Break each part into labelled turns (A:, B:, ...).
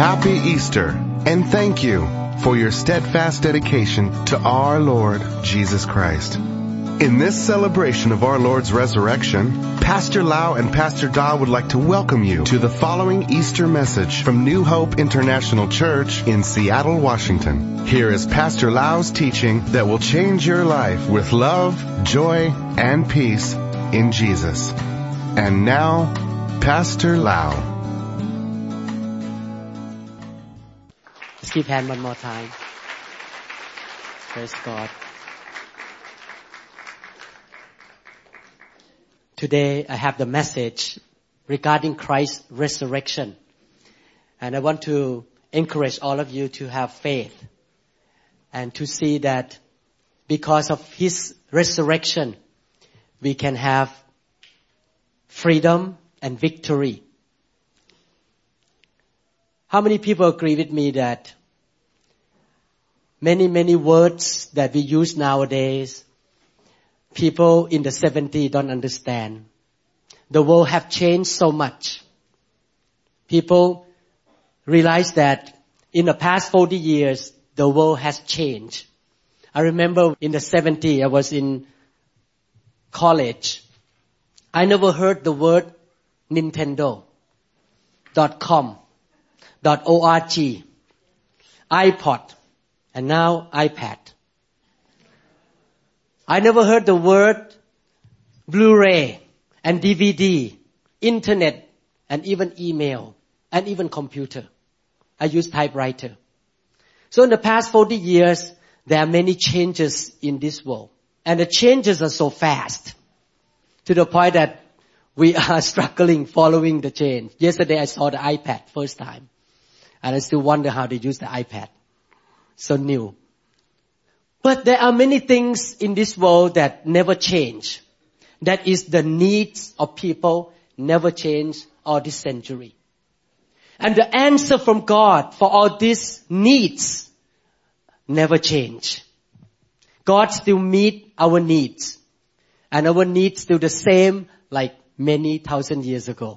A: Happy Easter, and thank you for your steadfast dedication to our Lord Jesus Christ. In this celebration of our Lord's resurrection, Pastor Lau and Pastor Da would like to welcome you to the following Easter message from New Hope International Church in Seattle, Washington. Here is Pastor Lau's teaching that will change your life with love, joy, and peace in Jesus. And now, Pastor Lau.
B: Let's give hand one more time. Praise God. Today I have the message regarding Christ's resurrection. And I want to encourage all of you to have faith and to see that because of His resurrection, we can have freedom and victory. How many people agree with me that many words that we use nowadays, people in the 70s don't understand. The world have changed so much. People realize that in the past 40 years, the world has changed. I remember in the 70s, I was in college. I never heard the word Nintendo.com, .org, iPod, and now iPad. I never heard the word Blu-ray and DVD, internet, and even email, and even computer. I use typewriter. So in the past 40 years, there are many changes in this world. And the changes are so fast to the point that we are struggling following the change. Yesterday I saw the iPad first time. And I still wonder how they use the iPad. So new. But there are many things in this world that never change. That is the needs of people never change all this century. And the answer from God for all these needs never change. God still meet our needs. And our needs still the same like many thousand years ago.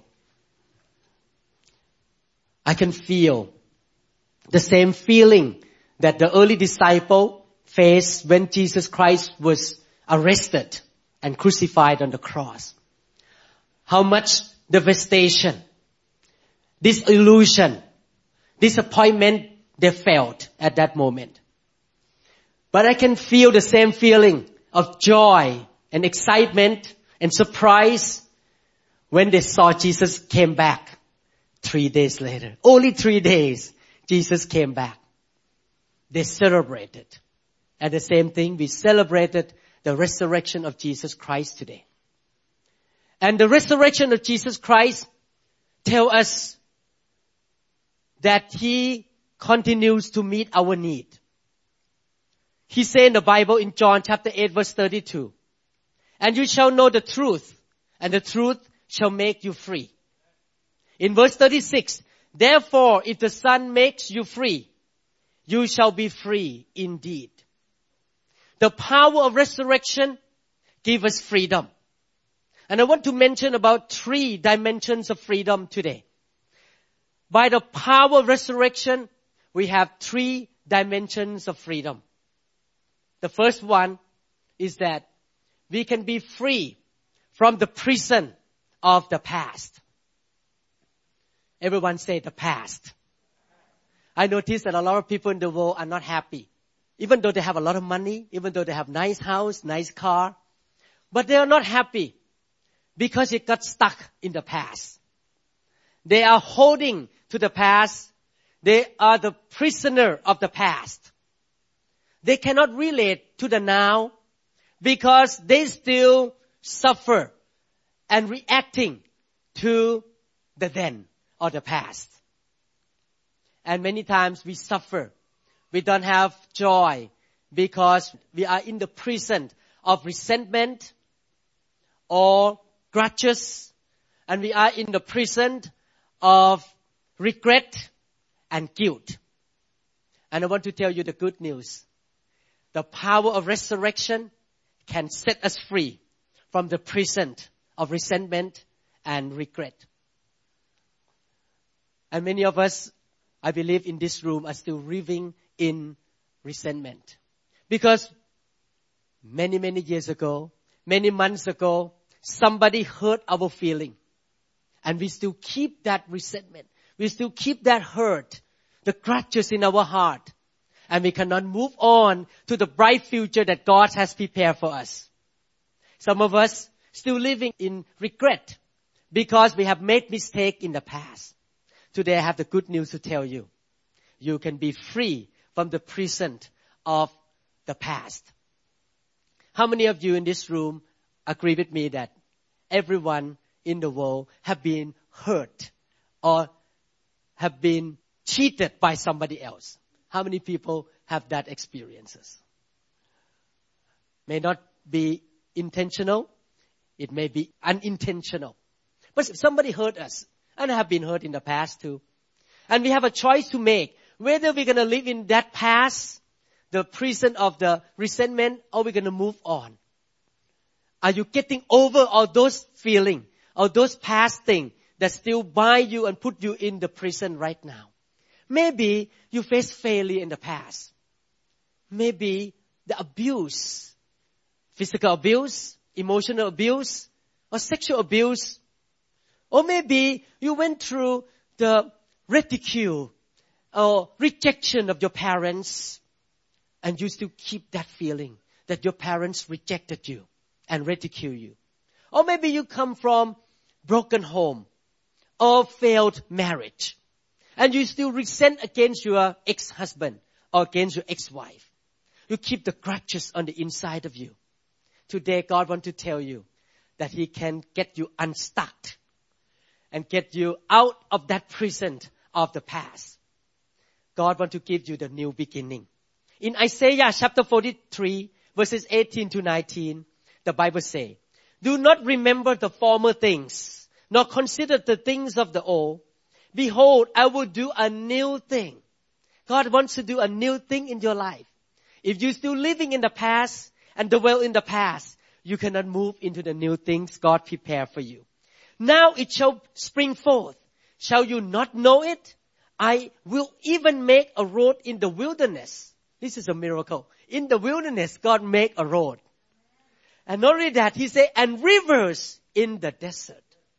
B: I can feel the same feeling that the early disciple faced when Jesus Christ was arrested and crucified on the cross. How much devastation, disillusion, disappointment they felt at that moment. But I can feel the same feeling of joy and excitement and surprise when they saw Jesus came back 3 days later. Only 3 days, Jesus came back. They celebrated. And the same thing, we celebrated the resurrection of Jesus Christ today. And the resurrection of Jesus Christ tells us that He continues to meet our need. He said in the Bible in John chapter 8 verse 32, and you shall know the truth, and the truth shall make you free. In verse 36, therefore if the Son makes you free, you shall be free indeed. The power of resurrection gives us freedom. And I want to mention about 3 dimensions of freedom today. By the power of resurrection, we have 3 dimensions of freedom. The first one is that we can be free from the prison of the past. Everyone say the past. I notice that a lot of people in the world are not happy. Even though they have a lot of money, even though they have nice house, nice car, but they are not happy because it got stuck in the past. They are holding to the past. They are the prisoner of the past. They cannot relate to the now because they still suffer and reacting to the then or the past. And many times we suffer. We don't have joy because we are in the prison of resentment or grudges. And we are in the prison of regret and guilt. And I want to tell you the good news. The power of resurrection can set us free from the prison of resentment and regret. And many of us I believe in this room are still living in resentment. Because many, many years ago, many months ago, somebody hurt our feeling. And we still keep that resentment. We still keep that hurt, the grudges in our heart. And we cannot move on to the bright future that God has prepared for us. Some of us still living in regret because we have made mistakes in the past. Today I have the good news to tell you. You can be free from the prison of the past. How many of you in this room agree with me that everyone in the world have been hurt or have been cheated by somebody else? How many people have that experiences? May not be intentional. It may be unintentional. But somebody hurt us. And I have been hurt in the past too. And we have a choice to make. Whether we're going to live in that past, the prison of the resentment, or we're going to move on. Are you getting over all those feelings, all those past things that still bind you and put you in the prison right now? Maybe you faced failure in the past. Maybe the abuse, physical abuse, emotional abuse, or sexual abuse. Or maybe you went through the ridicule or rejection of your parents, and you still keep that feeling that your parents rejected you and ridicule you. Or maybe you come from broken home or failed marriage, and you still resent against your ex-husband or against your ex-wife. You keep the grudges on the inside of you. Today, God wants to tell you that He can get you unstuck and get you out of that prison of the past. God wants to give you the new beginning. In Isaiah chapter 43, verses 18 to 19, the Bible says, "Do not remember the former things, nor consider the things of the old. Behold, I will do a new thing." God wants to do a new thing in your life. If you're still living in the past and dwell in the past, you cannot move into the new things God prepared for you. "Now it shall spring forth. Shall you not know it? I will even make a road in the wilderness." This is a miracle. In the wilderness, God made a road. And not only that, He said, "and rivers in the desert."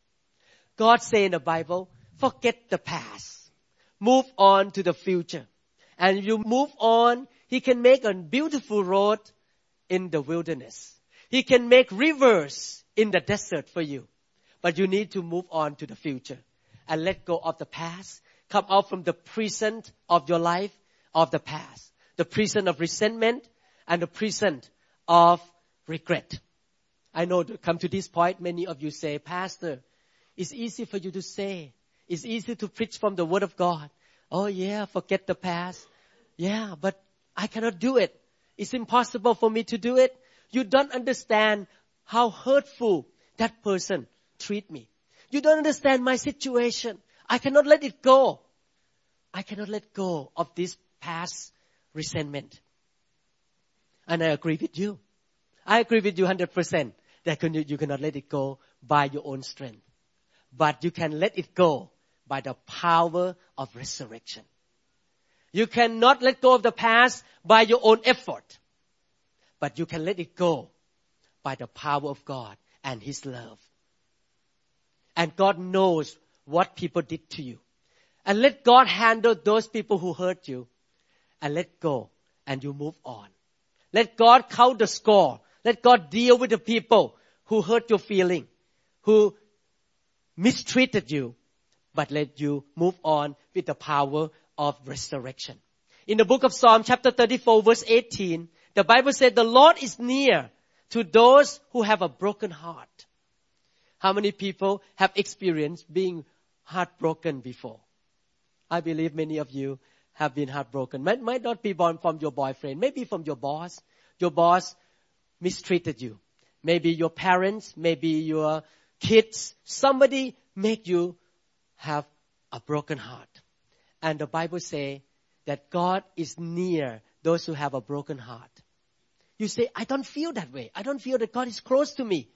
B: God say in the Bible, forget the past. Move on to the future. And if you move on, He can make a beautiful road in the wilderness. He can make rivers in the desert for you. But you need to move on to the future and let go of the past. Come out from the prison of your life of the past. The prison of resentment and the prison of regret. I know to come to this point, many of you say, "Pastor, it's easy for you to say. It's easy to preach from the Word of God. Oh yeah, forget the past. Yeah, but I cannot do it. It's impossible for me to do it." You don't understand how hurtful that person treat me. You don't understand my situation. I cannot let it go. I cannot let go of this past resentment. And I agree with you. I agree with you 100% that you cannot let it go by your own strength. But you can let it go by the power of resurrection. You cannot let go of the past by your own effort. But you can let it go by the power of God and His love. And God knows what people did to you. And let God handle those people who hurt you. And let go. And you move on. Let God count the score. Let God deal with the people who hurt your feeling. Who mistreated you. But let you move on with the power of resurrection. In the book of Psalm chapter 34 verse 18, the Bible said, "The Lord is near to those who have a broken heart." How many people have experienced being heartbroken before? I believe many of you have been heartbroken. Might not be born from your boyfriend, maybe from your boss. Your boss mistreated you. Maybe your parents, maybe your kids. Somebody make you have a broken heart. And the Bible says that God is near those who have a broken heart. You say, "I don't feel that way. I don't feel that God is close to me."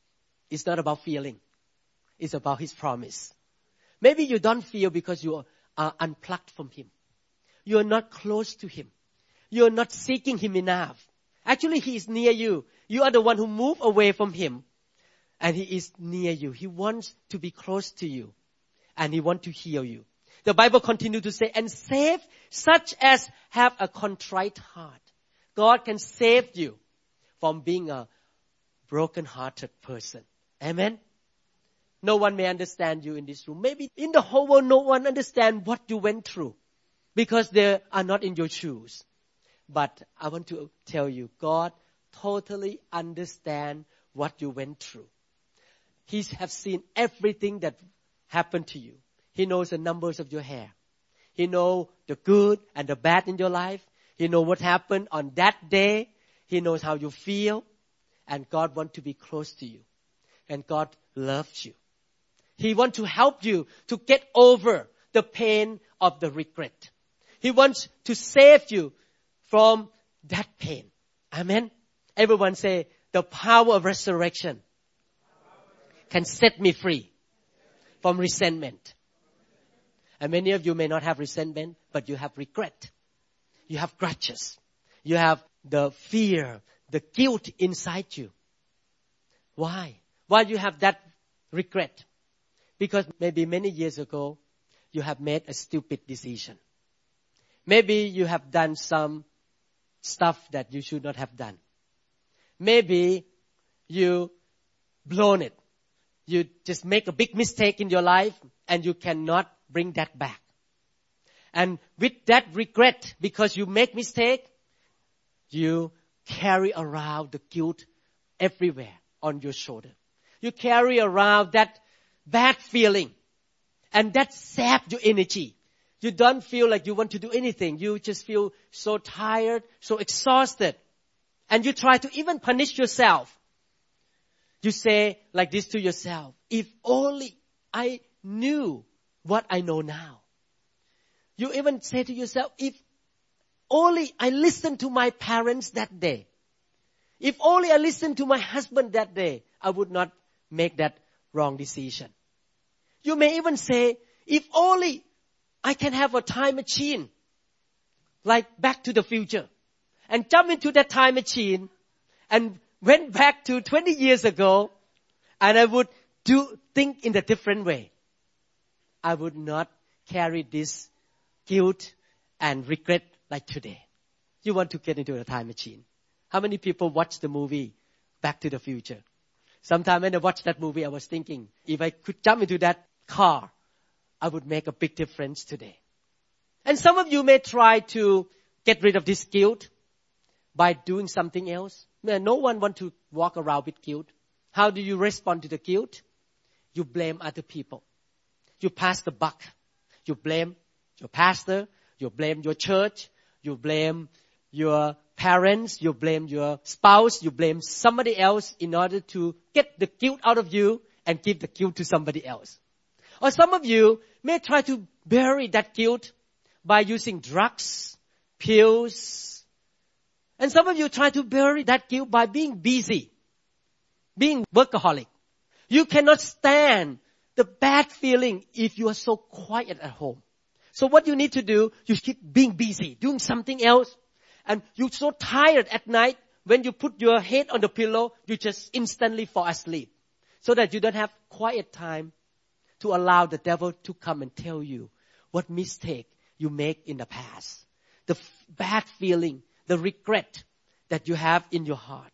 B: It's not about feeling. It's about His promise. Maybe you don't feel because you are unplugged from Him. You are not close to Him. You are not seeking Him enough. Actually, He is near you. You are the one who move away from Him. And He is near you. He wants to be close to you. And He wants to heal you. The Bible continues to say, and save such as have a contrite heart. God can save you from being a broken-hearted person. Amen? No one may understand you in this room. Maybe in the whole world, no one understands what you went through because they are not in your shoes. But I want to tell you, God totally understands what you went through. He has seen everything that happened to you. He knows the numbers of your hair. He knows the good and the bad in your life. He knows what happened on that day. He knows how you feel. And God wants to be close to you. And God loves you. He wants to help you to get over the pain of the regret. He wants to save you from that pain. Amen. Everyone say, the power of resurrection can set me free from resentment. And many of you may not have resentment, but you have regret. You have grudges. You have the fear, the guilt inside you. Why? Why do you have that regret? Because maybe many years ago, you have made a stupid decision. Maybe you have done some stuff that you should not have done. Maybe you blown it. You just make a big mistake in your life and you cannot bring that back. And with that regret, because you make mistake, you carry around the guilt everywhere on your shoulder. You carry around that bad feeling and that saps your energy. You don't feel like you want to do anything. You just feel so tired, so exhausted. And you try to even punish yourself. You say like this to yourself, if only I knew what I know now. You even say to yourself, if only I listened to my parents that day. If only I listened to my husband that day, I would not make that wrong decision. You may even say, if only I can have a time machine, like Back to the Future, and jump into that time machine and went back to 20 years ago, and I would think in a different way. I would not carry this guilt and regret like today. You want to get into a time machine. How many people watch the movie Back to the Future? Sometime when I watched that movie, I was thinking, if I could jump into that car, I would make a big difference today. And some of you may try to get rid of this guilt by doing something else. No one wants to walk around with guilt. How do you respond to the guilt? You blame other people. You pass the buck. You blame your pastor. You blame your church. You blame your parents. You blame your spouse. You blame somebody else in order to get the guilt out of you and give the guilt to somebody else. Or some of you may try to bury that guilt by using drugs, pills. And some of you try to bury that guilt by being busy, being workaholic. You cannot stand the bad feeling if you are so quiet at home. So what you need to do, you keep being busy, doing something else. And you're so tired at night, when you put your head on the pillow, you just instantly fall asleep. So that you don't have quiet time to allow the devil to come and tell you what mistake you make in the past. The bad feeling, the regret that you have in your heart.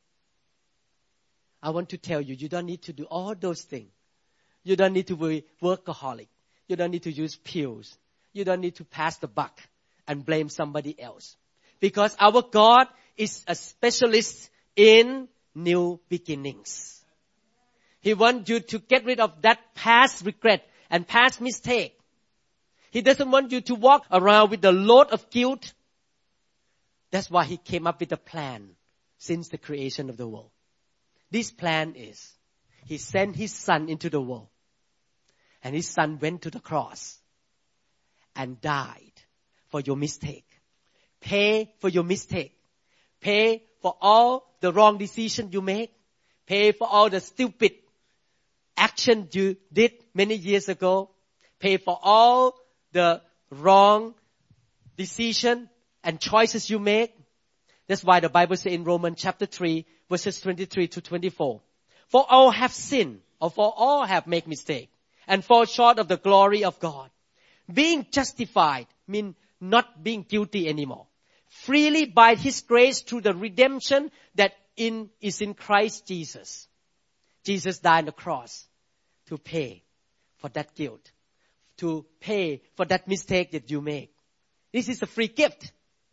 B: I want to tell you, you don't need to do all those things. You don't need to be workaholic. You don't need to use pills. You don't need to pass the buck and blame somebody else. Because our God is a specialist in new beginnings. He wants you to get rid of that past regret and past mistake. He doesn't want you to walk around with the load of guilt. That's why He came up with a plan since the creation of the world. This plan is, He sent His Son into the world. And His Son went to the cross and died for your mistake. Pay for your mistake. Pay for all the wrong decisions you make. Pay for all the stupid action you did many years ago. Pay for all the wrong decision and choices you make. That's why the Bible says in Romans chapter 3, verses 23 to 24, for all have sinned, or for all have made mistake, and fall short of the glory of God. Being justified means not being guilty anymore. Freely by His grace through the redemption that is in Christ Jesus. Jesus died on the cross to pay for that guilt, to pay for that mistake that you make. This is a free gift.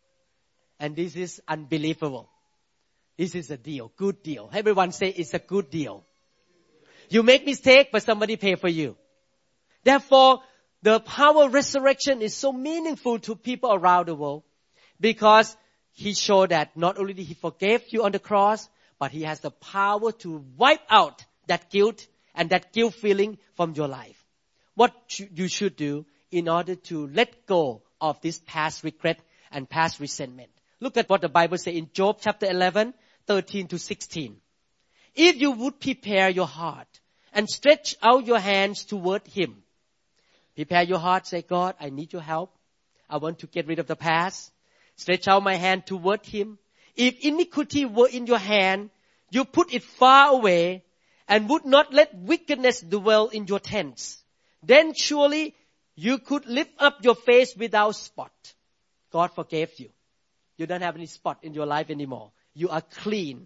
B: And this is unbelievable. This is a deal, good deal. Everyone say it's a good deal. You make mistake, but somebody pay for you. Therefore, the power of resurrection is so meaningful to people around the world because He showed that not only did He forgive you on the cross, but He has the power to wipe out that guilt and that guilt feeling from your life. What you should do in order to let go of this past regret and past resentment. Look at what the Bible says in Job chapter 11, 13 to 16. If you would prepare your heart and stretch out your hands toward Him. Prepare your heart, say, God, I need your help. I want to get rid of the past. Stretch out my hand toward Him. If iniquity were in your hand, you put it far away and would not let wickedness dwell in your tents. Then surely you could lift up your face without spot. God forgave you. You don't have any spot in your life anymore. You are clean,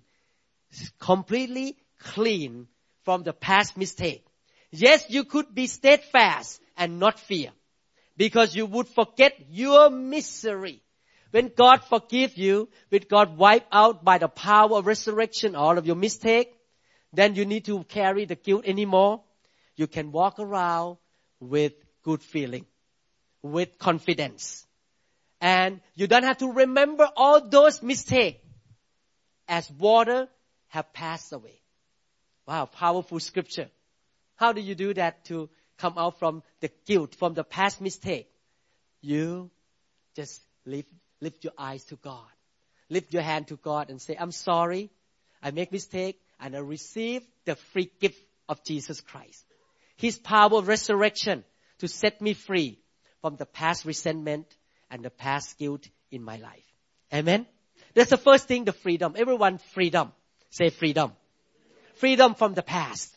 B: completely clean from the past mistake. Yes, you could be steadfast and not fear because you would forget your misery. When God forgive you, when God wipe out by the power of resurrection all of your mistake, then you need to carry the guilt anymore. You can walk around with good feeling, with confidence. And you don't have to remember all those mistakes as water have passed away. Wow, powerful scripture. How do you do that to come out from the guilt, from the past mistake? You just lift your eyes to God. Lift your hand to God and say, I'm sorry. I make mistake and I receive the free gift of Jesus Christ. His power of resurrection to set me free from the past resentment and the past guilt in my life. Amen? That's the first thing, the freedom. Everyone, freedom. Say freedom. Freedom from the past.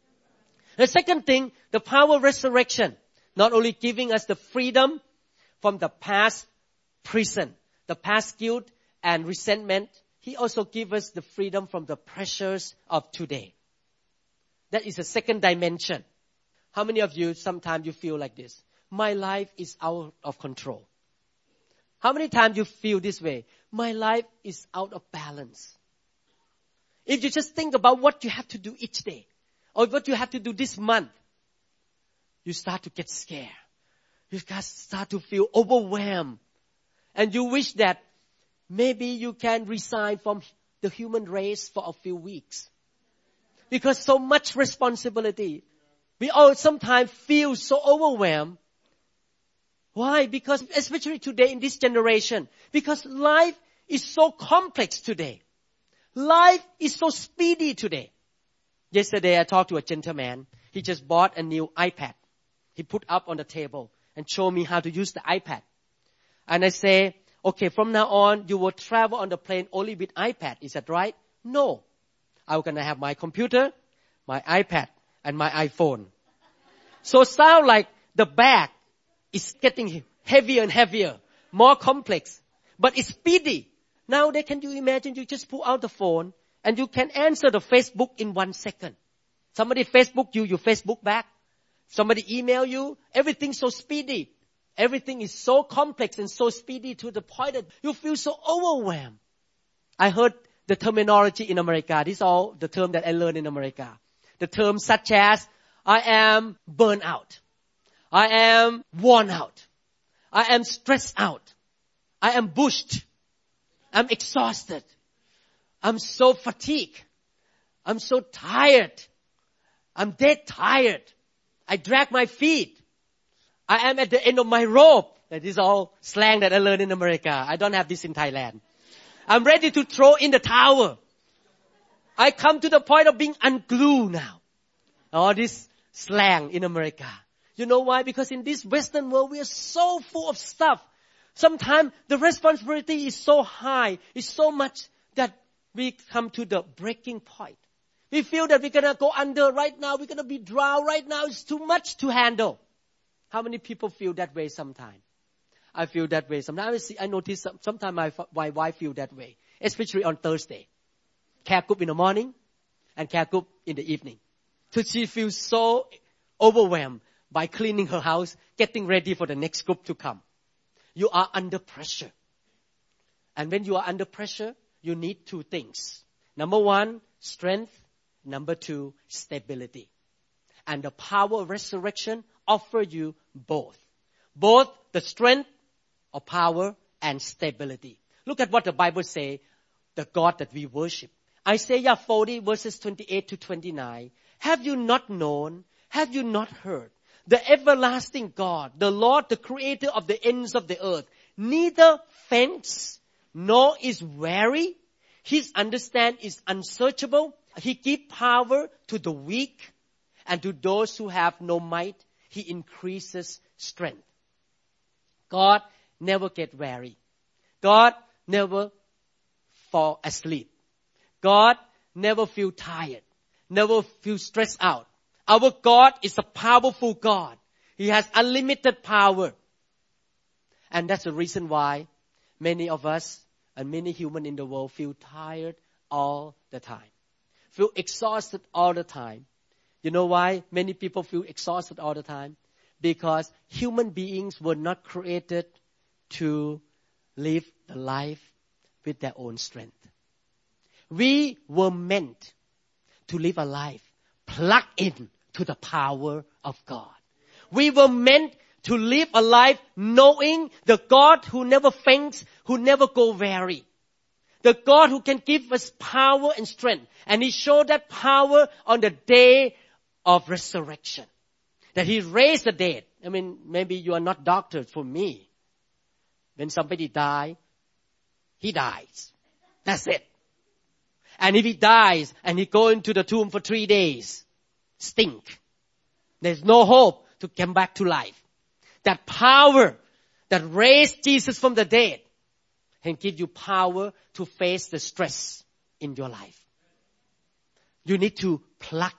B: The second thing, the power of resurrection. Not only giving us the freedom from the past prison, the past guilt and resentment, He also gives us the freedom from the pressures of today. That is the second dimension. How many of you, sometimes you feel like this? My life is out of control. How many times you feel this way? My life is out of balance. If you just think about what you have to do each day, or what you have to do this month, you start to get scared. You start to feel overwhelmed. And you wish that maybe you can resign from the human race for a few weeks. Because so much responsibility. We all sometimes feel so overwhelmed. Why? Because especially today in this generation, because life is so complex today. Life is so speedy today. Yesterday I talked to a gentleman. He just bought a new iPad. He put up on the table and showed me how to use the iPad. And I say, okay, from now on, you will travel on the plane only with iPad. Is that right? No. I'm going to have my computer, my iPad, and my iPhone. So sound like the bag is getting heavier and heavier, more complex, but it's speedy. Now, can you imagine you just pull out the phone and you can answer the Facebook in 1 second. Somebody Facebook you Facebook back. Somebody email you. Everything's so speedy. Everything is so complex and so speedy to the point that you feel so overwhelmed. I heard the terminology in America. This is all the term that I learned in America. The terms such as, I am burnt out. I am worn out. I am stressed out. I am bushed. I'm exhausted. I'm so fatigued. I'm so tired. I'm dead tired. I drag my feet. I am at the end of my rope. That is all slang that I learned in America. I don't have this in Thailand. I'm ready to throw in the towel. I come to the point of being unglued now. All this slang in America. You know why? Because in this Western world, we are so full of stuff. Sometimes the responsibility is so high, it's so much that we come to the breaking point. We feel that we're going to go under right now, we're going to be drowned right now, it's too much to handle. How many people feel that way sometimes? I feel that way. Sometimes I notice sometimes my wife feel that way, especially on Thursday. Care group in the morning and care group in the evening. So she feels so overwhelmed by cleaning her house, getting ready for the next group to come. You are under pressure. And when you are under pressure, you need two things. Number one, strength. Number two, stability. And the power of resurrection offer you both. Both the strength of power and stability. Look at what the Bible says, the God that we worship. Isaiah 40 verses 28 to 29. Have you not known? Have you not heard? The everlasting God, the Lord, the creator of the ends of the earth, neither faints nor is weary. His understanding is unsearchable. He gives power to the weak, and to those who have no might, He increases strength. God never gets weary. God never fall asleep. God never feel tired, never feel stressed out. Our God is a powerful God. He has unlimited power. And that's the reason why many of us and many humans in the world feel tired all the time. Feel exhausted all the time. You know why many people feel exhausted all the time? Because human beings were not created to live the life with their own strength. We were meant to live a life plugged in to the power of God. We were meant to live a life knowing the God who never faints, who never go weary. The God who can give us power and strength. And He showed that power on the day of resurrection. That He raised the dead. I mean, maybe you are not doctors for me. When somebody dies, he dies. That's it. And if he dies and he goes into the tomb for 3 days, stink. There's no hope to come back to life. That power that raised Jesus from the dead can give you power to face the stress in your life. You need to plug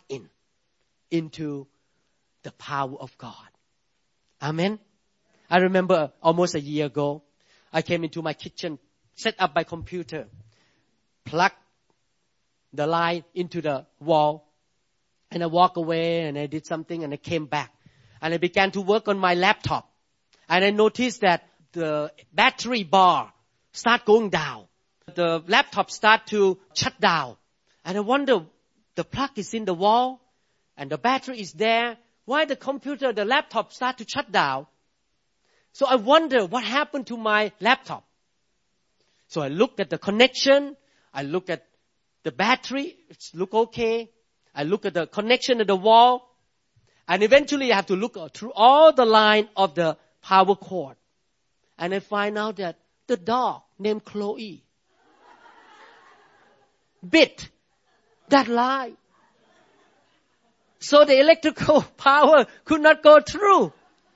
B: into the power of God. Amen. I remember almost a year ago, I came into my kitchen, set up my computer, plugged the line into the wall, and I walked away and I did something and I came back. And I began to work on my laptop. And I noticed that the battery bar start going down. The laptop start to shut down. And I wonder, the plug is in the wall and the battery is there. Why the computer, the laptop start to shut down? So I wonder what happened to my laptop. So I looked at the connection. I looked at the battery. It looked okay. I looked at the connection at the wall. And eventually I have to look through all the line of the power cord. And I find out that the dog named Chloe bit that line. So the electrical power could not go through.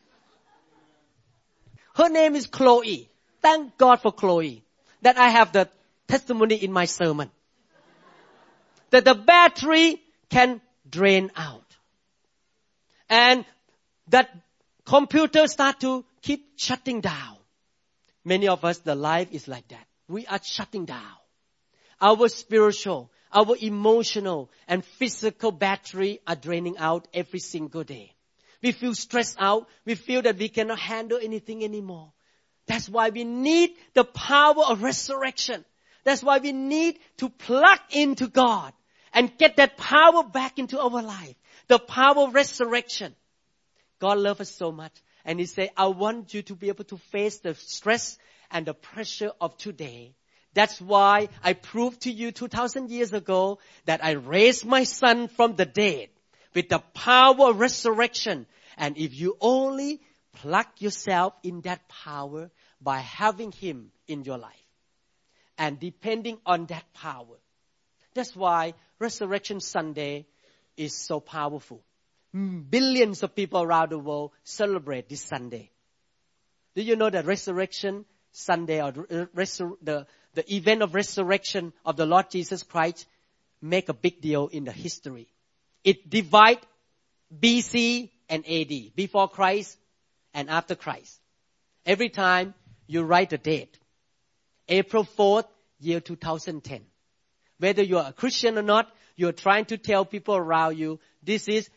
B: Her name is Chloe. Thank God for Chloe. That I have the testimony in my sermon. That the battery can drain out. And that computer start to keep shutting down. Many of us, the life is like that. We are shutting down. Our spiritual, our emotional and physical battery are draining out every single day. We feel stressed out. We feel that we cannot handle anything anymore. That's why we need the power of resurrection. That's why we need to plug into God and get that power back into our life. The power of resurrection. God loves us so much. And He said, I want you to be able to face the stress and the pressure of today. That's why I proved to you 2,000 years ago that I raised my son from the dead with the power of resurrection. And if you only plug yourself in that power by having Him in your life and depending on that power. That's why Resurrection Sunday is so powerful. billions of people around the world celebrate this Sunday. Do you know that Resurrection Sunday or the event of resurrection of the Lord Jesus Christ make a big deal in the history? It divide BC and AD, before Christ and after Christ. Every time you write the date, April 4th, year 2010. Whether you are a Christian or not, you're trying to tell people around you, this is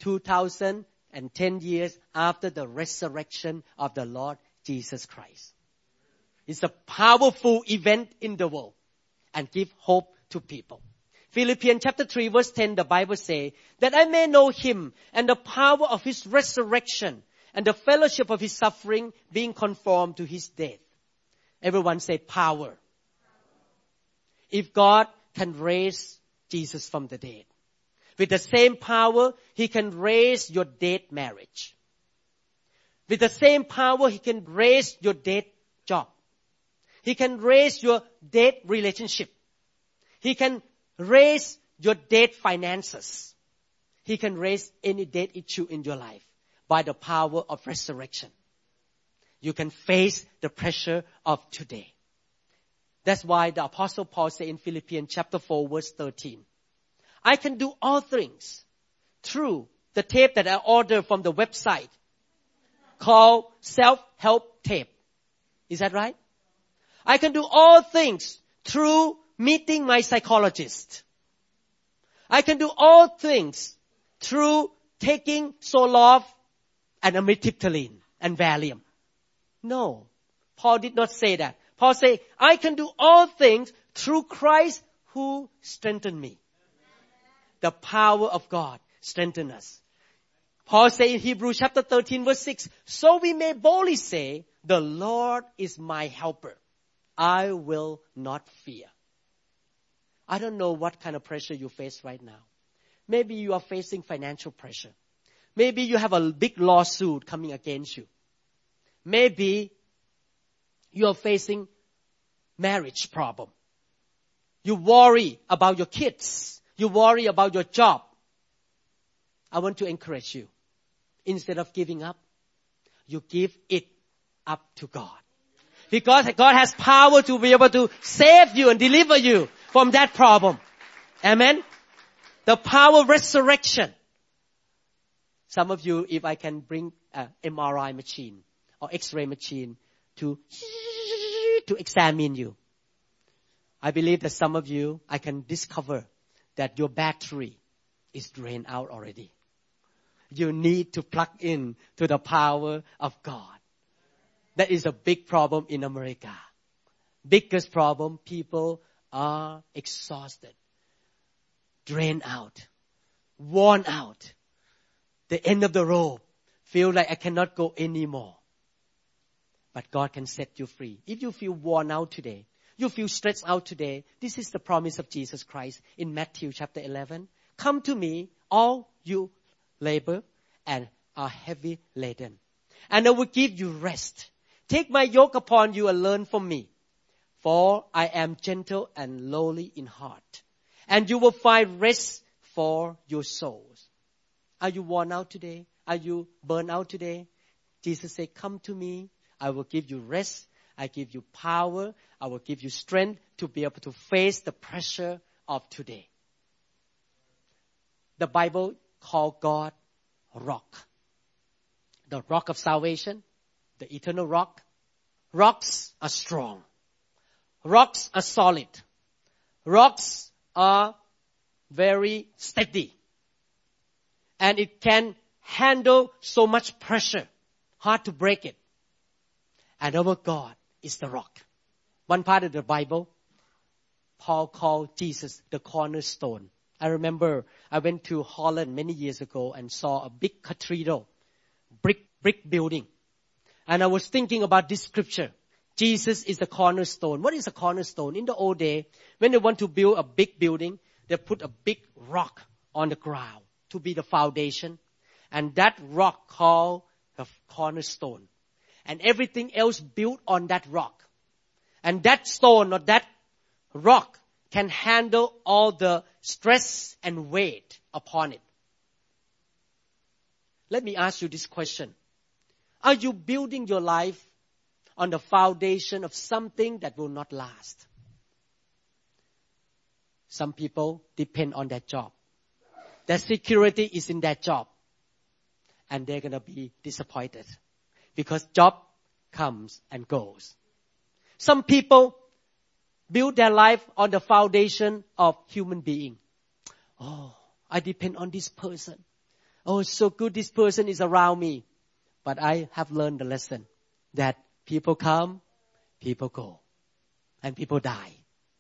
B: 2010 years after the resurrection of the Lord Jesus Christ. It's a powerful event in the world and give hope to people. Philippians chapter 3 verse 10, the Bible says, that I may know Him and the power of His resurrection and the fellowship of His suffering, being conformed to His death. Everyone say power. If God can raise Jesus from the dead, with the same power, He can raise your dead marriage. With the same power, He can raise your dead job. He can raise your dead relationship. He can raise your dead finances. He can raise any dead issue in your life by the power of resurrection. You can face the pressure of today. That's why the Apostle Paul said in Philippians chapter 4 verse 13, I can do all things through the tape that I ordered from the website called Self-Help Tape. Is that right? I can do all things through meeting my psychologist. I can do all things through taking Zoloft and amitriptyline and Valium. No, Paul did not say that. Paul said, I can do all things through Christ who strengthened me. The power of God strengthens us. Paul said in Hebrews chapter 13 verse 6, so we may boldly say, the Lord is my helper. I will not fear. I don't know what kind of pressure you face right now. Maybe you are facing financial pressure. Maybe you have a big lawsuit coming against you. Maybe you are facing marriage problem. You worry about your kids. You worry about your job. I want to encourage you. Instead of giving up, you give it up to God. Because God has power to be able to save you and deliver you from that problem. Amen? The power of resurrection. Some of you, if I can bring an MRI machine or X-ray machine to examine you, I believe that some of you, I can discover that your battery is drained out already. You need to plug in to the power of God. That is a big problem in America. Biggest problem, people are exhausted, drained out, worn out. The end of the rope, feel like I cannot go anymore. But God can set you free. If you feel worn out today, you feel stressed out today, this is the promise of Jesus Christ in Matthew chapter 11. Come to me, all you labor and are heavy laden, and I will give you rest. Take my yoke upon you and learn from me, for I am gentle and lowly in heart, and you will find rest for your souls. Are you worn out today? Are you burned out today? Jesus said, come to me. I will give you rest. I give you power. I will give you strength to be able to face the pressure of today. The Bible calls God rock. The rock of salvation, the eternal rock. Rocks are strong. Rocks are solid. Rocks are very steady. And it can handle so much pressure. Hard to break it. And our God is the rock. One part of the Bible, Paul called Jesus the cornerstone. I remember I went to Holland many years ago and saw a big cathedral, brick building. And I was thinking about this scripture. Jesus is the cornerstone. What is a cornerstone? In the old day, when they want to build a big building, they put a big rock on the ground to be the foundation. And that rock called the cornerstone. And everything else built on that rock. And that stone or that rock can handle all the stress and weight upon it. Let me ask you this question. Are you building your life on the foundation of something that will not last? Some people depend on that job. Their security is in that job. And they're going to be disappointed because job comes and goes. Some people build their life on the foundation of human being. Oh, I depend on this person. Oh, it's so good this person is around me. But I have learned the lesson that people come, people go, and people die.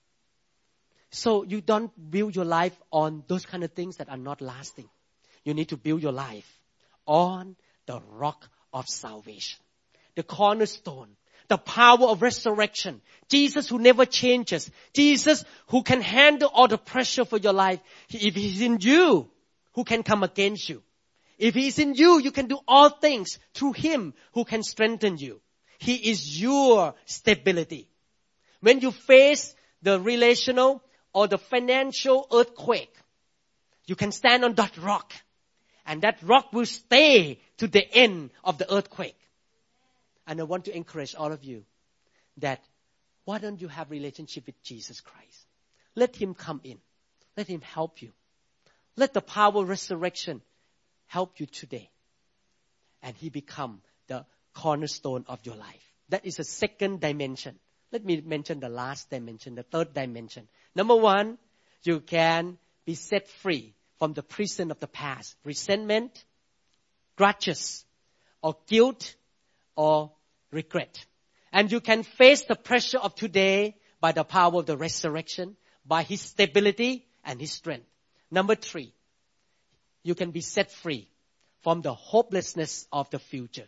B: So you don't build your life on those kind of things that are not lasting. You need to build your life on the rock of salvation, the cornerstone, the power of resurrection. Jesus who never changes. Jesus who can handle all the pressure for your life. If He's in you, who can come against you? If He's in you, you can do all things through Him who can strengthen you. He is your stability. When you face the relational or the financial earthquake, you can stand on that rock. And that rock will stay to the end of the earthquake. And I want to encourage all of you that why don't you have a relationship with Jesus Christ? Let Him come in. Let Him help you. Let the power of resurrection help you today. And He become the cornerstone of your life. That is the second dimension. Let me mention the last dimension, the third dimension. Number one, you can be set free from the prison of the past. Resentment, grudges, or guilt, or regret. And you can face the pressure of today by the power of the resurrection, by His stability and His strength. Number three, you can be set free from the hopelessness of the future.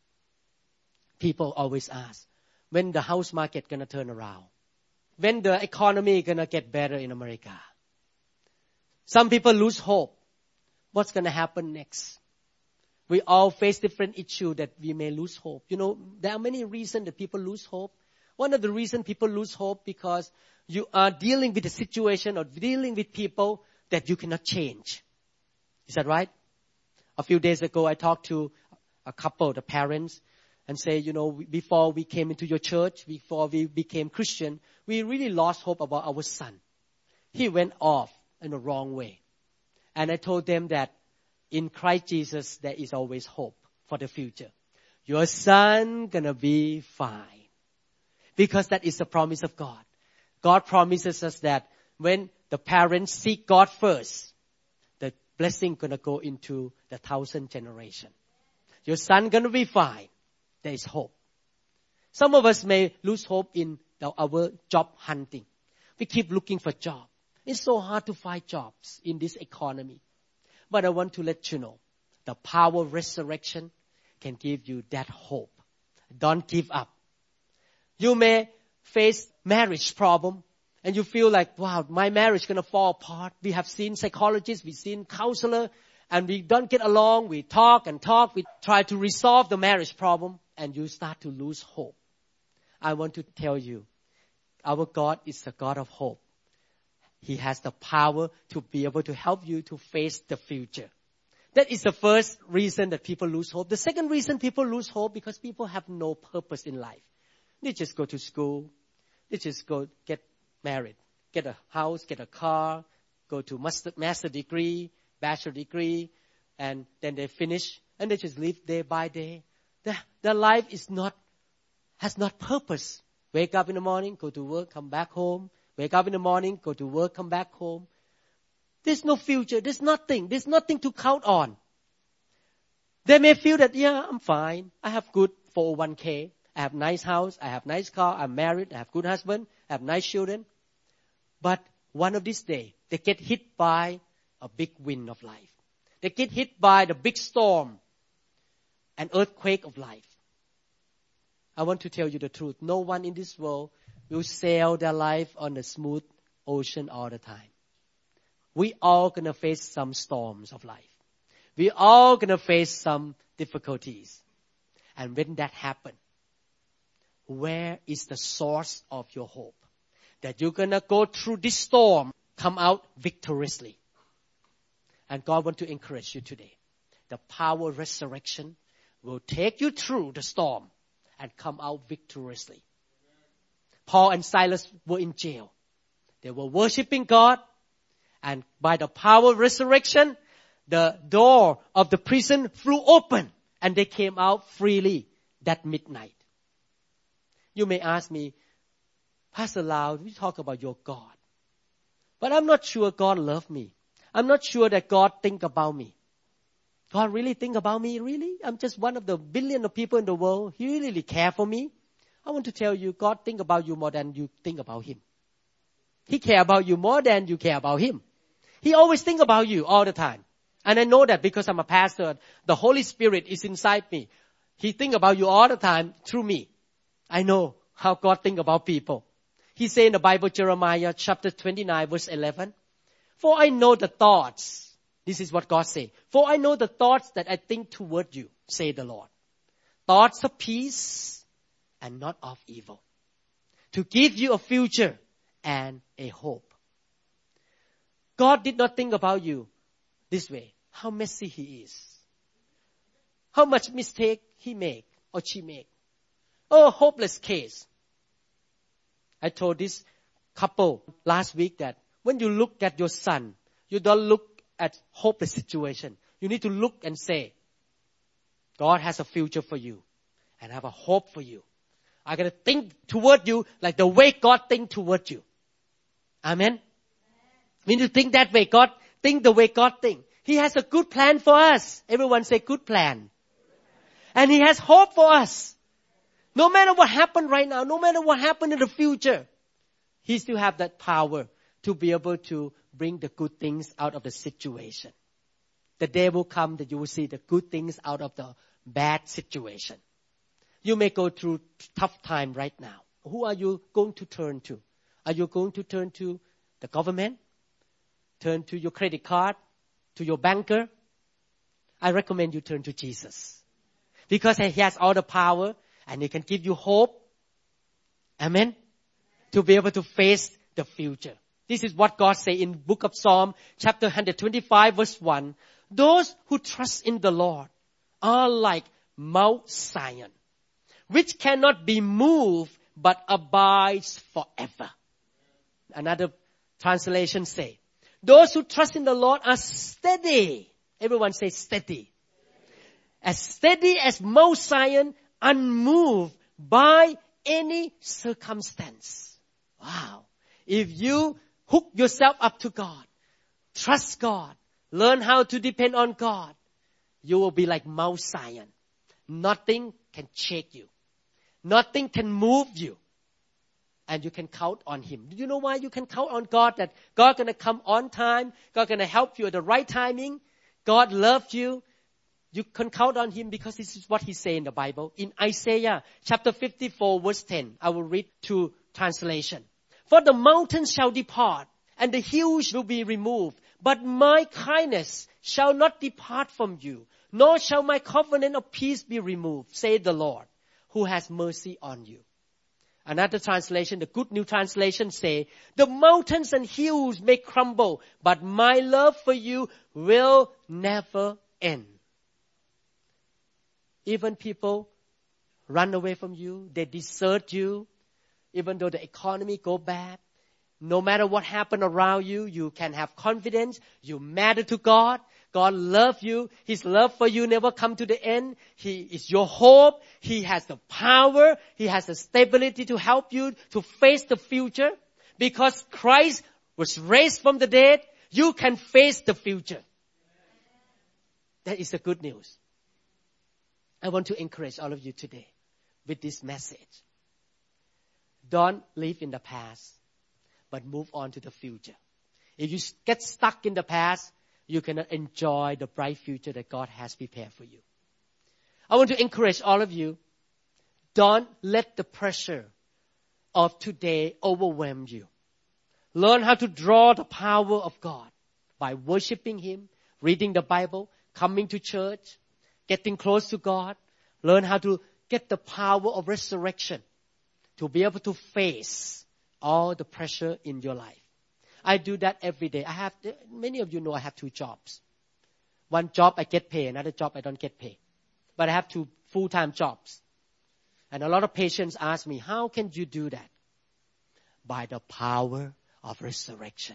B: People always ask, when the house market gonna turn around? When the economy gonna get better in America? Some people lose hope. What's gonna happen next? We all face different issues that we may lose hope. You know, there are many reasons that people lose hope. One of the reasons people lose hope because you are dealing with a situation or dealing with people that you cannot change. Is that right? A few days ago, I talked to a couple, the parents, and say, you know, before we came into your church, before we became Christian, we really lost hope about our son. He went off in the wrong way. And I told them that in Christ Jesus, there is always hope for the future. Your son gonna be fine. Because that is the promise of God. God promises us that when the parents seek God first, the blessing gonna go into the 1,000th generation. Your son gonna be fine. There is hope. Some of us may lose hope in our job hunting. We keep looking for jobs. It's so hard to find jobs in this economy. But I want to let you know, the power of resurrection can give you that hope. Don't give up. You may face marriage problem and you feel like, wow, my marriage is going to fall apart. We have seen psychologists, we've seen counselor, and we don't get along. We talk and talk. We try to resolve the marriage problem and you start to lose hope. I want to tell you, our God is a God of hope. He has the power to be able to help you to face the future. That is the first reason that people lose hope. The second reason people lose hope because people have no purpose in life. They just go to school. They just go get married, get a house, get a car, go to master degree, bachelor degree, and then they finish and they just live day by day. Their life has not purpose. Wake up in the morning, go to work, come back home. Wake up in the morning, go to work, come back home. There's no future. There's nothing. There's nothing to count on. They may feel that, yeah, I'm fine. I have good 401k. I have nice house. I have nice car. I'm married. I have good husband. I have nice children. But one of these days, they get hit by a big wind of life. They get hit by the big storm, an earthquake of life. I want to tell you the truth. No one in this world will sail their life on the smooth ocean all the time. We all gonna face some storms of life. We all gonna face some difficulties. And when that happens, where is the source of your hope? That you're gonna go through this storm, come out victoriously. And God wants to encourage you today the power of resurrection will take you through the storm and come out victoriously. Paul and Silas were in jail. They were worshiping God, and by the power of resurrection, the door of the prison flew open and they came out freely that midnight. You may ask me, Pastor Lau, we talk about your God. But I'm not sure God loves me. I'm not sure that God think about me. God really think about me? Really? I'm just one of the billion of people in the world. He really care for me? I want to tell you, God think about you more than you think about Him. He care about you more than you care about Him. He always think about you all the time. And I know that because I'm a pastor, the Holy Spirit is inside me. He think about you all the time through me. I know how God think about people. He say in the Bible, Jeremiah chapter 29 verse 11, "For I know the thoughts," this is what God say, "For I know the thoughts that I think toward you, say the Lord. Thoughts of peace and not of evil, to give you a future and a hope." God did not think about you this way. How messy He is. How much mistake he make or she make. Oh, hopeless case. I told this couple last week that when you look at your son, you don't look at hopeless situation. You need to look and say, God has a future for you and have a hope for you. I'm going to think toward you like the way God thinks toward you. Amen. We need to think that way. God think the way God thinks. He has a good plan for us. Everyone say good plan. And He has hope for us. No matter what happened right now, no matter what happened in the future, He still have that power to be able to bring the good things out of the situation. The day will come that you will see the good things out of the bad situation. You may go through tough time right now. Who are you going to turn to? Are you going to turn to the government? Turn to your credit card? To your banker? I recommend you turn to Jesus. Because He has all the power and He can give you hope. Amen. To be able to face the future. This is what God says in book of Psalm chapter 125 verse 1. Those who trust in the Lord are like Mount Zion, which cannot be moved but abides forever. Another translation say, those who trust in the Lord are steady. Everyone say steady. As steady as Mount Zion, unmoved by any circumstance. Wow. If you hook yourself up to God, trust God, learn how to depend on God, you will be like Mount Zion. Nothing can shake you. Nothing can move you. And you can count on Him. Do you know why you can count on God? That God going to come on time. God going to help you at the right timing. God loves you. You can count on Him because this is what He say in the Bible. In Isaiah chapter 54 verse 10, I will read two translation. For the mountains shall depart and the hills will be removed. But my kindness shall not depart from you, nor shall my covenant of peace be removed, saith the Lord, who has mercy on you. Another translation, the Good New Translation say, the mountains and hills may crumble, but my love for you will never end. Even people run away from you, they desert you, even though the economy go bad. No matter what happened around you, you can have confidence. You matter to God. God loves you. His love for you never come to the end. He is your hope. He has the power. He has the stability to help you to face the future. Because Christ was raised from the dead, you can face the future. That is the good news. I want to encourage all of you today with this message. Don't live in the past, but move on to the future. If you get stuck in the past, you cannot enjoy the bright future that God has prepared for you. I want to encourage all of you, don't let the pressure of today overwhelm you. Learn how to draw the power of God by worshiping Him, reading the Bible, coming to church, getting close to God. Learn how to get the power of resurrection to be able to face all the pressure in your life. I do that every day. Many of you know I have 2 jobs. One job I get paid, another job I don't get paid. But I have 2 full-time jobs. And a lot of patients ask me, how can you do that? By the power of resurrection.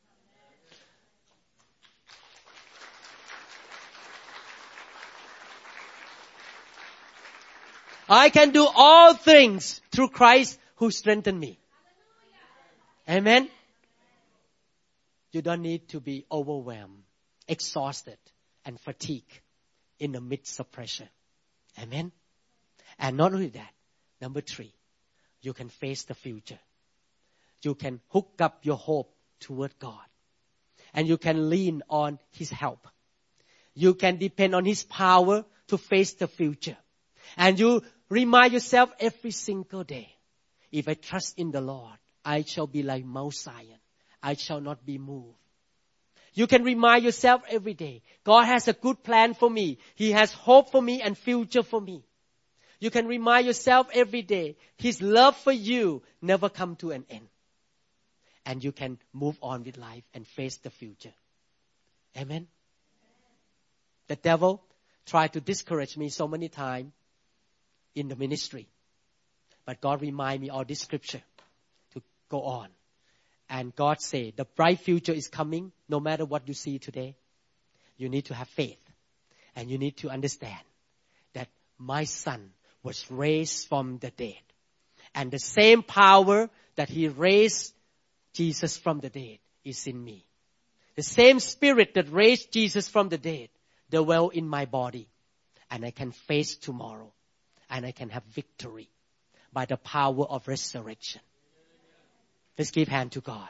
B: I can do all things through Christ who strengthened me. Amen. You don't need to be overwhelmed, exhausted, and fatigued in the midst of pressure. Amen. And not only that, number 3, you can face the future. You can hook up your hope toward God. And you can lean on His help. You can depend on His power to face the future. And you remind yourself every single day, if I trust in the Lord, I shall be like Mount Zion. I shall not be moved. You can remind yourself every day, God has a good plan for me. He has hope for me and future for me. You can remind yourself every day, His love for you never come to an end. And you can move on with life and face the future. Amen. The devil tried to discourage me so many times in the ministry. But God remind me of this scripture to go on. And God said, the bright future is coming no matter what you see today. You need to have faith. And you need to understand that my son was raised from the dead. And the same power that He raised Jesus from the dead is in me. The same spirit that raised Jesus from the dead dwells in my body. And I can face tomorrow. And I can have victory by the power of resurrection. Let's give hand to God.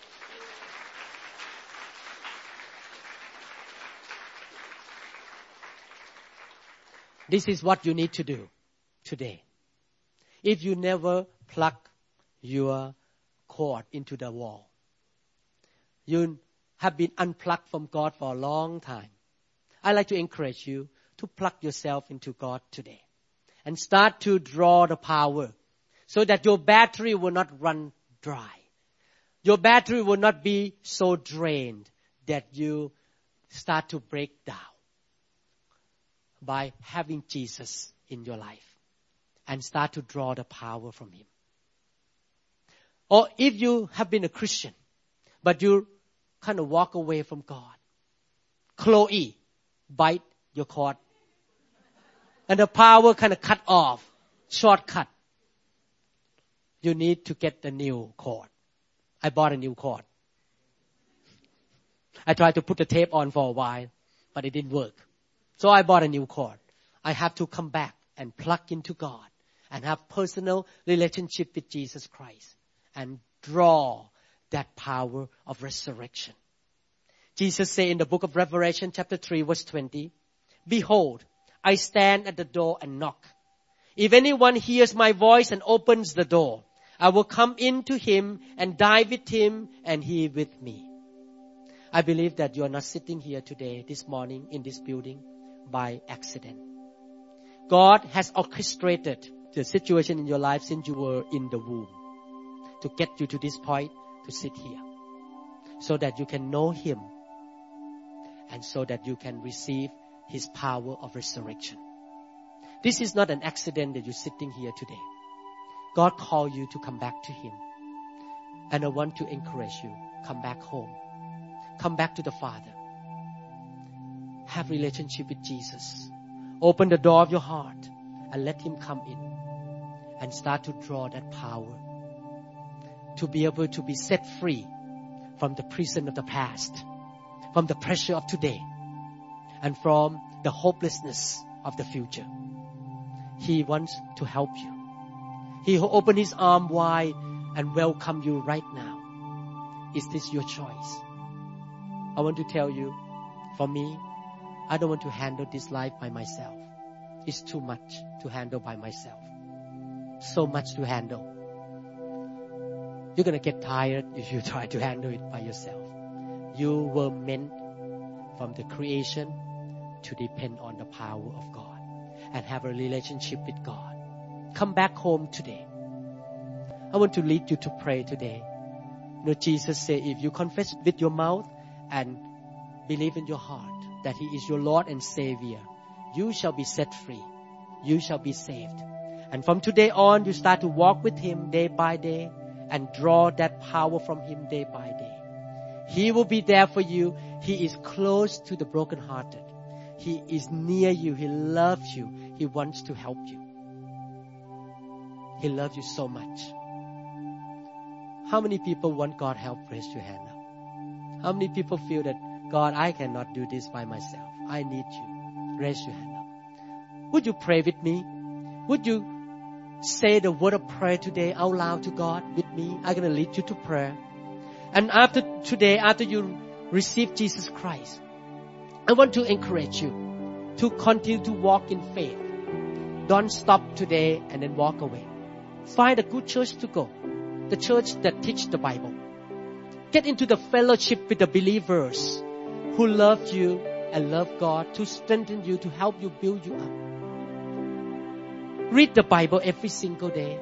B: This is what you need to do today. If you never plug your cord into the wall, you have been unplugged from God for a long time. I'd like to encourage you to plug yourself into God today and start to draw the power so that your battery will not run dry. Your battery will not be so drained that you start to break down by having Jesus in your life and start to draw the power from Him. Or if you have been a Christian, but you kind of walk away from God, Chloe bite your cord and the power kind of cut off, shortcut. You need to get the new cord. I bought a new cord. I tried to put the tape on for a while, but it didn't work. So I bought a new cord. I have to come back and plug into God and have personal relationship with Jesus Christ and draw that power of resurrection. Jesus said in the book of Revelation chapter 3 verse 20, behold, I stand at the door and knock. If anyone hears my voice and opens the door, I will come in to him and dine with him and he with me. I believe that you are not sitting here today, this morning, in this building by accident. God has orchestrated the situation in your life since you were in the womb to get you to this point to sit here so that you can know Him and so that you can receive His power of resurrection. This is not an accident that you're sitting here today. God called you to come back to Him. And I want to encourage you, come back home. Come back to the Father. Have relationship with Jesus. Open the door of your heart and let Him come in and start to draw that power to be able to be set free from the prison of the past, from the pressure of today, and from the hopelessness of the future. He wants to help you. He will open His arm wide and welcome you right now. Is this your choice? I want to tell you, for me, I don't want to handle this life by myself. It's too much to handle by myself. So much to handle. You're going to get tired if you try to handle it by yourself. You were meant from the creation to depend on the power of God and have a relationship with God. Come back home today. I want to lead you to pray today. You know, Jesus said, if you confess with your mouth and believe in your heart that He is your Lord and Savior, you shall be set free. You shall be saved. And from today on, you start to walk with Him day by day and draw that power from Him day by day. He will be there for you. He is close to the brokenhearted. He is near you. He loves you. He wants to help you. He loves you so much. How many people want God help? Raise your hand up. How many people feel that, God, I cannot do this by myself. I need you. Raise your hand up. Would you pray with me? Would you say the word of prayer today out loud to God with me? I'm going to lead you to prayer. And after today, after you receive Jesus Christ, I want to encourage you to continue to walk in faith. Don't stop today and then walk away. Find a good church to go. The church that teach the Bible. Get into the fellowship with the believers who love you and love God, to strengthen you, to help you, build you up. Read the Bible every single day.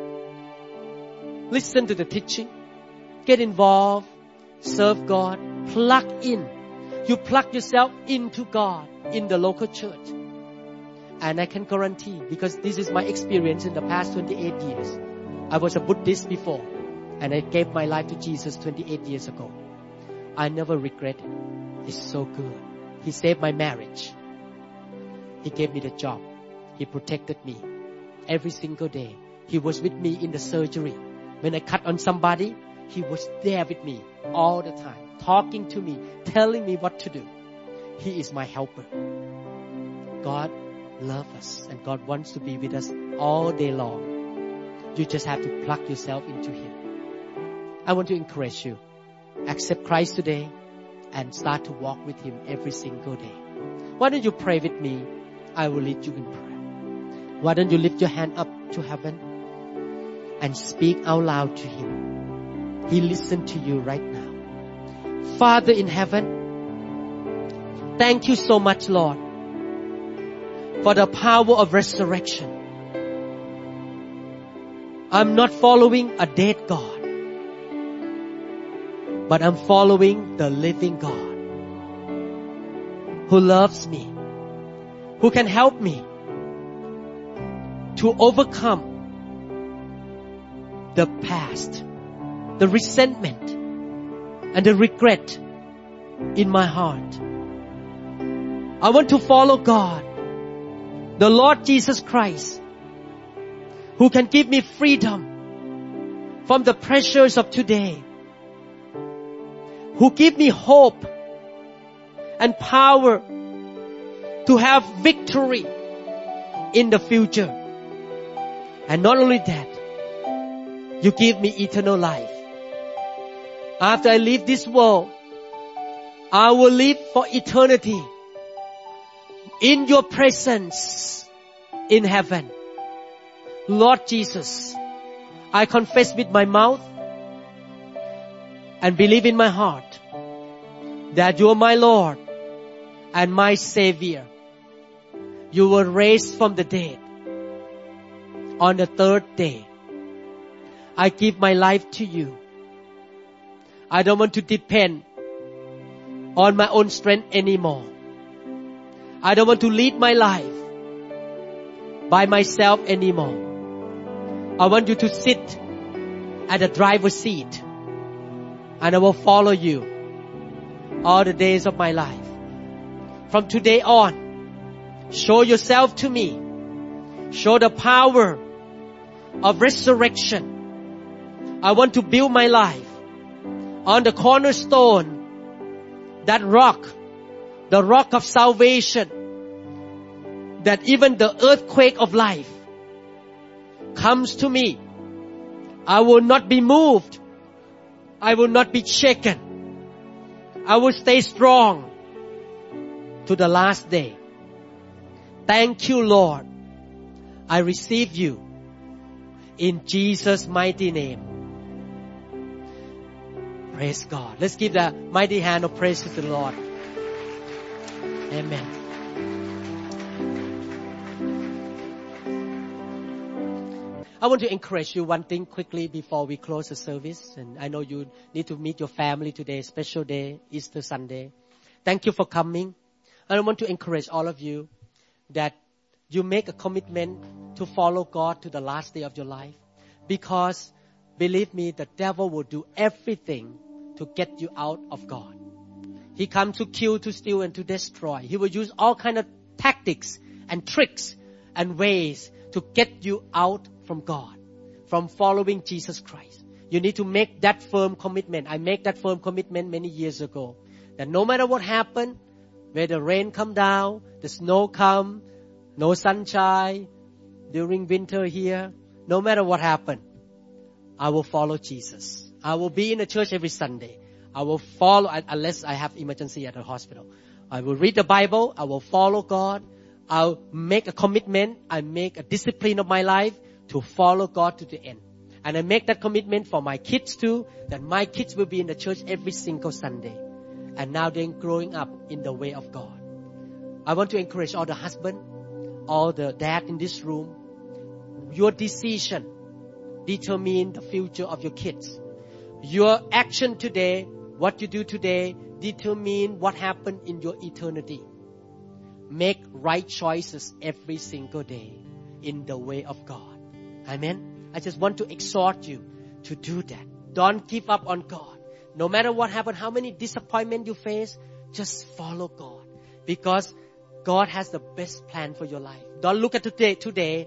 B: Listen to the teaching. Get involved. Serve God. Plug in. You plug yourself into God in the local church. And I can guarantee, because this is my experience in the past 28 years. I was a Buddhist before, and I gave my life to Jesus 28 years ago. I never regret it. It's so good. He saved my marriage. He gave me the job. He protected me every single day. He was with me in the surgery. When I cut on somebody, He was there with me all the time, talking to me, telling me what to do. He is my helper. God loves us, and God wants to be with us all day long. You just have to plug yourself into Him. I want to encourage you. Accept Christ today and start to walk with Him every single day. Why don't you pray with me? I will lead you in prayer. Why don't you lift your hand up to heaven and speak out loud to Him? He listens to you right now. Father in heaven, thank you so much, Lord, for the power of resurrection. I'm not following a dead God, but I'm following the living God who loves me, who can help me to overcome the past, the resentment, and the regret in my heart. I want to follow God, the Lord Jesus Christ, who can give me freedom from the pressures of today, who give me hope and power to have victory in the future. And not only that, you give me eternal life. After I leave this world, I will live for eternity in your presence in heaven. Lord Jesus, I confess with my mouth and believe in my heart that you are my Lord and my Savior. You were raised from the dead on the third day. I give my life to you. I don't want to depend on my own strength anymore. I don't want to lead my life by myself anymore. I want you to sit at the driver's seat, and I will follow you all the days of my life. From today on, show yourself to me. Show the power of resurrection. I want to build my life on the cornerstone, that rock, the rock of salvation, that even the earthquake of life comes to me. I will not be moved. I will not be shaken. I will stay strong to the last day. Thank you, Lord. I receive you in Jesus' mighty name. Praise God. Let's give the mighty hand of praise to the Lord. Amen. I want to encourage you one thing quickly before we close the service. And I know you need to meet your family today, special day, Easter Sunday. Thank you for coming. I want to encourage all of you that you make a commitment to follow God to the last day of your life. Because, believe me, the devil will do everything to get you out of God. He comes to kill, to steal, and to destroy. He will use all kinds of tactics and tricks and ways to get you out from God, from following Jesus Christ. You need to make that firm commitment. I made that firm commitment many years ago. That no matter what happens, where the rain come down, the snow come, no sunshine, during winter here, no matter what happens, I will follow Jesus. I will be in the church every Sunday. I will follow, unless I have emergency at the hospital. I will read the Bible. I will follow God. I'll make a commitment. I make a discipline of my life to follow God to the end. And I make that commitment for my kids too, that my kids will be in the church every single Sunday. And now they're growing up in the way of God. I want to encourage all the husband, all the dad in this room. Your decision determines the future of your kids. Your action today, what you do today, determine what happened in your eternity. Make right choices every single day in the way of God. Amen. I just want to exhort you to do that. Don't give up on God. No matter what happens, how many disappointments you face, just follow God. Because God has the best plan for your life. Don't look at today.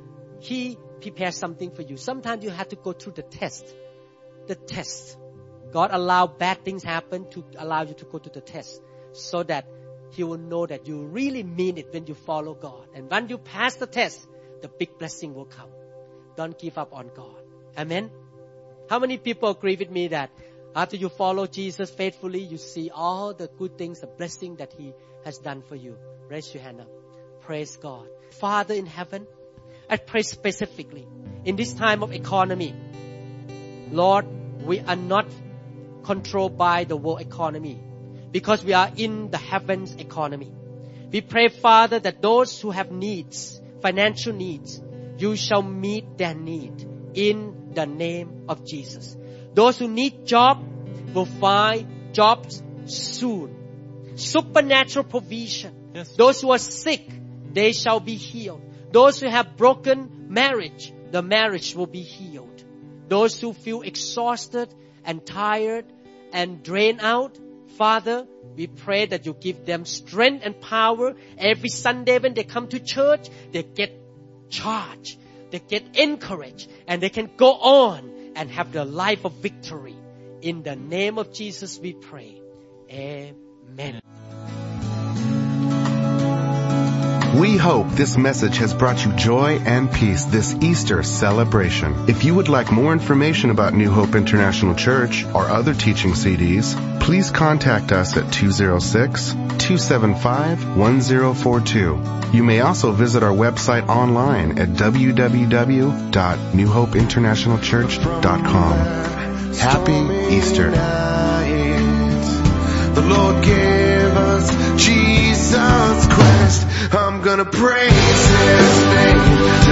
B: He prepares something for you. Sometimes you have to go through the test. The test. God allow bad things happen to allow you to go to the test. So that He will know that you really mean it when you follow God. And when you pass the test, the big blessing will come. Don't give up on God. Amen. How many people agree with me that after you follow Jesus faithfully, you see all the good things, the blessing that He has done for you? Raise your hand up. Praise God. Father in heaven, I pray specifically in this time of economy. Lord, we are not controlled by the world economy because we are in the heavens economy. We pray, Father, that those who have needs, financial needs, you shall meet their need in the name of Jesus. Those who need job will find jobs soon. Supernatural provision.
C: Yes.
B: Those who are sick, they shall be healed. Those who have broken marriage, the marriage will be healed. Those who feel exhausted and tired and drained out, Father, we pray that you give them strength and power. Every Sunday when they come to church, they get charged, they get encouraged, and they can go on and have the life of victory. In the name of Jesus we pray. Amen.
A: We hope this message has brought you joy and peace this Easter celebration. If you would like more information about New Hope International Church or other teaching CDs, please contact us at 206-275-1042. You may also visit our website online at www.newhopeinternationalchurch.com. Happy Easter. The Lord gave us Jesus Christ. I'm gonna praise His name.